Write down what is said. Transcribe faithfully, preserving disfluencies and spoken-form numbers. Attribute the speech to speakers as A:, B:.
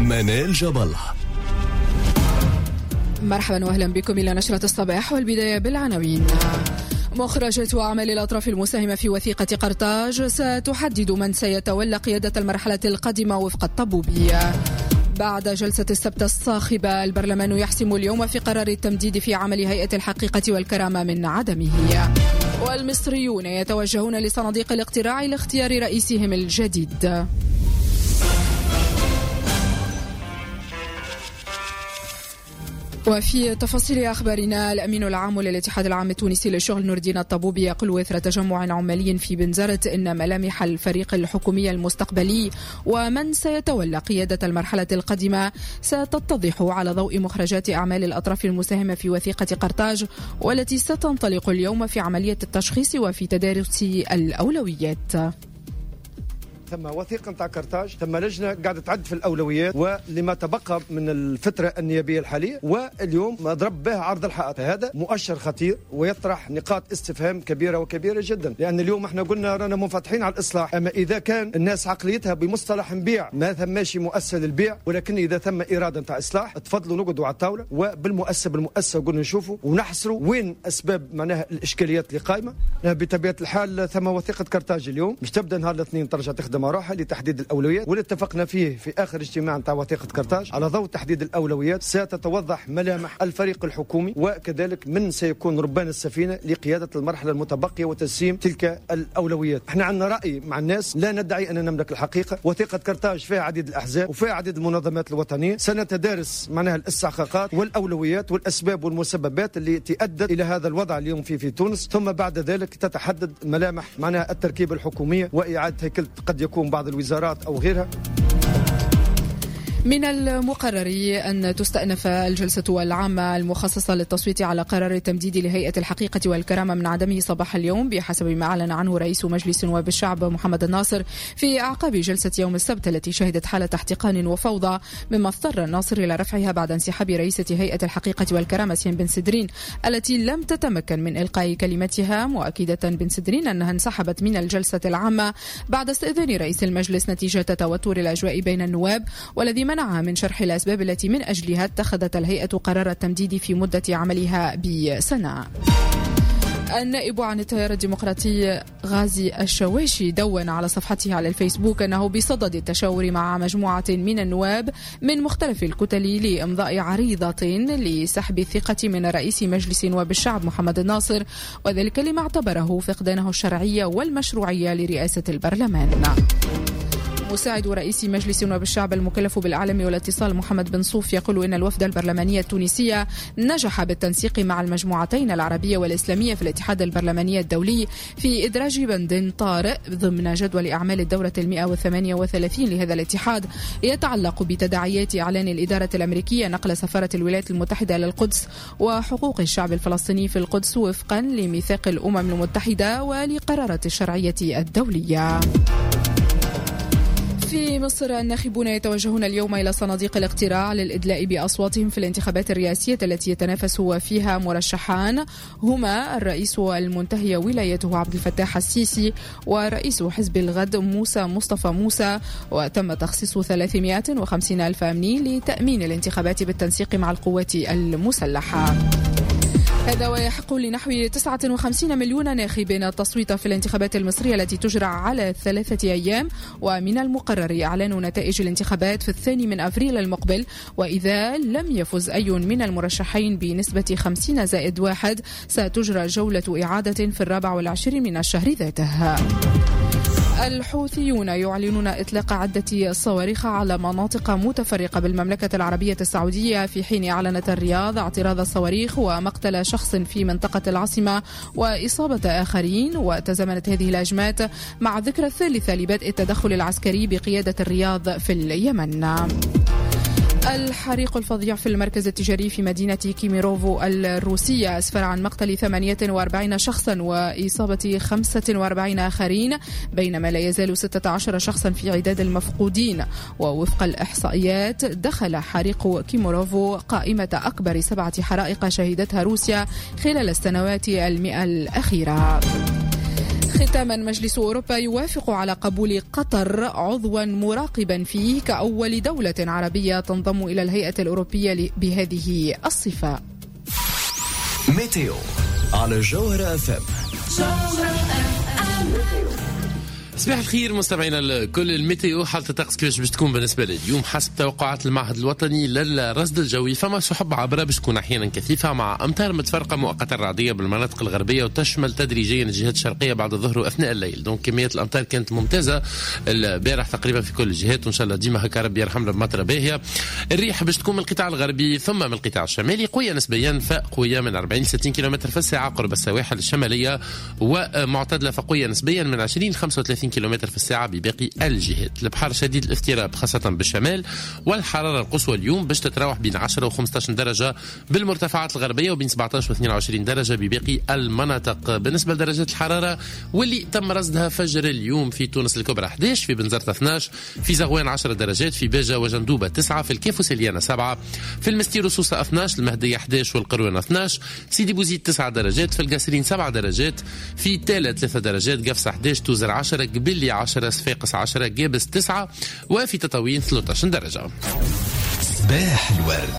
A: منال جبل.
B: مرحبا واهلا بكم إلى نشرة الصباح، والبداية بالعناوين. مخرجات أعمال الأطراف المساهمة في وثيقة قرطاج ستحدد من سيتولى قيادة المرحلة القادمة وفق الطبوبية. بعد جلسة السبت الصاخبة، البرلمان يحسم اليوم في قرار التمديد في عمل هيئة الحقيقة والكرامة من عدمه. والمصريون يتوجهون لصناديق الاقتراع لاختيار رئيسهم الجديد. وفي تفاصيل أخبارنا، الأمين العام للاتحاد العام التونسي للشغل نور الدين الطبوبي يقول إثر تجمع عمالي في بنزرت إن ملامح الفريق الحكومي المستقبلي ومن سيتولى قيادة المرحلة القادمة ستتضح على ضوء مخرجات أعمال الأطراف المساهمة في وثيقة قرطاج، والتي ستنطلق اليوم في عملية التشخيص وفي تدارس الأولويات.
C: ثم وثيقة نتاع قرطاج، ثم لجنة قاعدة تعد في الأولويات ولما تبقى من الفترة النيابية الحالية، واليوم ضرب به عرض الحائط. هذا مؤشر خطير ويطرح نقاط استفهام كبيرة وكبيرة جدا، لأن اليوم احنا قلنا رانا منفتحين على الإصلاح، أما إذا كان الناس عقليتها بمصطلح نبيع ما ثماشي مؤسسة للبيع، ولكن إذا ثم إرادة نتاع إصلاح تفضلوا نقعدوا على الطاولة وبالمؤسسة بالمؤسسة وقلنا نشوفوا ونحصروا وين أسباب معناها الإشكاليات اللي قائمة. بطبيعة الحال ثم وثيقة قرطاج اليوم مش تبدأ نهار الاثنين، ترجع تخدم مراحل لتحديد الأولويات، واللي اتفقنا فيه في آخر اجتماع نتاع وثيقة قرطاج. على ضوء تحديد الأولويات ستتوضح ملامح الفريق الحكومي، وكذلك من سيكون ربان السفينة لقيادة المرحلة المتبقية وتسييم تلك الأولويات. احنا عندنا رأي مع الناس، لا ندعي أن نملك الحقيقة. وثيقة قرطاج فيها عديد الأحزاب وفيها عديد المنظمات الوطنية، سنتدارس معناها الاستحقاقات والأولويات والأسباب والمسببات اللي تؤدت إلى هذا الوضع اليوم في في تونس، ثم بعد ذلك تتحدد ملامح معناها التركيبة الحكومية وإعادة هيكلة قد يكون بعض الوزارات أو غيرها.
B: من المقرر أن تستأنف الجلسة العامة المخصصة للتصويت على قرار التمديد لهيئة الحقيقة والكرامة من عدمه صباح اليوم، بحسب ما أعلن عنه رئيس مجلس نواب الشعب محمد الناصر في أعقاب جلسة يوم السبت التي شهدت حالة احتقان وفوضى، مما اضطر الناصر إلى رفعها بعد انسحاب رئيسة هيئة الحقيقة والكرامة سين بن سدرين التي لم تتمكن من إلقاء كلمتها، مؤكدة بن سدرين أنها انسحبت من الجلسة العامة بعد استئذان رئيس المجلس نتيجة توتر الأجواء بين النواب، والذي منعها من شرح الأسباب التي من أجلها اتخذت الهيئة قرار التمديد في مدة عملها بسنة. النائب عن التيار الديمقراطي غازي الشواشي دون على صفحته على الفيسبوك أنه بصدد التشاور مع مجموعة من النواب من مختلف الكتل لإمضاء عريضة لسحب الثقة من رئيس مجلس نواب الشعب محمد الناصر، وذلك لما اعتبره فقدانه الشرعية والمشروعية لرئاسة البرلمان. مساعد رئيس مجلس نواب الشعب المكلف بالإعلام والاتصال محمد بن صوف يقول إن الوفد البرلماني التونسي نجح بالتنسيق مع المجموعتين العربية والإسلامية في الاتحاد البرلماني الدولي في إدراج بند طارئ ضمن جدول أعمال الدورة المئة وثمانية وثلاثين لهذا الاتحاد، يتعلق بتداعيات إعلان الإدارة الأمريكية نقل سفارة الولايات المتحدة للقدس وحقوق الشعب الفلسطيني في القدس وفقا لميثاق الأمم المتحدة ولقرارات الشرعية الدولية. في مصر، الناخبون يتوجهون اليوم إلى صناديق الاقتراع للإدلاء بأصواتهم في الانتخابات الرئاسية التي يتنافس فيها مرشحان هما الرئيس المنتهي ولايته عبد الفتاح السيسي ورئيس حزب الغد موسى مصطفى موسى، وتم تخصيص ثلاثمائة وخمسين ألف أمني لتأمين الانتخابات بالتنسيق مع القوات المسلحة. هذا ويحق لنحو تسعة وخمسين مليون ناخب التصويت في الانتخابات المصرية التي تجرى على ثلاثة أيام، ومن المقرر إعلان نتائج الانتخابات في الثاني من أفريل المقبل، وإذا لم يفز أي من المرشحين بنسبة خمسين زائد واحد ستجرى جولة إعادة في الرابع والعشرين من الشهر ذاته. الحوثيون يعلنون إطلاق عدة صواريخ على مناطق متفرقة بالمملكة العربية السعودية، في حين أعلنت الرياض اعتراض الصواريخ ومقتل شخص في منطقة العاصمة وإصابة آخرين. وتزامنت هذه الهجمات مع الذكرى الثالثة لبدء التدخل العسكري بقيادة الرياض في اليمن. الحريق الفظيع في المركز التجاري في مدينة كيميروفو الروسية أسفر عن مقتل ثمانية وأربعين شخصا وإصابة خمسة وأربعين آخرين، بينما لا يزال ستة عشر شخصا في عداد المفقودين. ووفق الإحصائيات دخل حريق كيميروفو قائمة أكبر سبعة حرائق شهدتها روسيا خلال السنوات المئة الأخيرة. ختاما، مجلس أوروبا يوافق على قبول قطر عضوا مراقبا فيه كأول دولة عربية تنضم إلى الهيئة الأوروبية بهذه الصفة.
A: ميتيو على جوهرة أف أم.
D: صباح الخير مستمعينا الكل. الميتيو حالة الطقس كيفاش باش تكون بالنسبة لي اليوم حسب توقعات المعهد الوطني للرصد الجوي؟ فما سحب عابرة باش تكون أحيانا كثيفة مع أمطار متفرقة مؤقتا رعدية بالمناطق الغربية وتشمل تدريجيا الجهات الشرقية بعد الظهر وأثناء الليل. دونك كميات الأمطار كانت ممتازة البارح تقريبا في كل الجهات، وإن شاء الله ديما هكا ربي يرحمنا بمطرة باهية. الريح باش تكون من القطاع الغربي ثم من القطاع الشمالي قوية نسبيا، فقوية من أربعين إلى ستين كيلومتر في الساعة قرب السواحل الشمالية، ومعتدلة فقوية نسبيا من عشرين إلى خمسة وثلاثين كيلومتر في الساعة بباقي الجهات. البحر شديد الافتراء خاصة بالشمال، والحرارة القصوى اليوم باش تتراوح بين عشرة وخمسة عشر درجة بالمرتفعات الغربية وبين سبعة عشر واثنين وعشرين درجة بباقي المناطق. بالنسبة لدرجات الحرارة واللي تم رصدها فجر اليوم: في تونس الكبرى أحد عشر، في بنزرت اثني عشر، في زغوان عشر درجات، في باجة وجندوبة تسعة، في الكيف وسليانة سبعة، في المستير وسوسة اثني عشر، المهدية أحد عشر والقروان اثني عشر، سيدي بوزيد تسعة درجات، في القاسرين سبعة درجات، في تالة ثلاثة درجات، قفصة أحد عشر، توزر عشرة، قبلي عشرة، صفاقس عشرة، جابس تسعة، وفي تطاوين ثلاثة عشر درجة.
A: صباح الورد.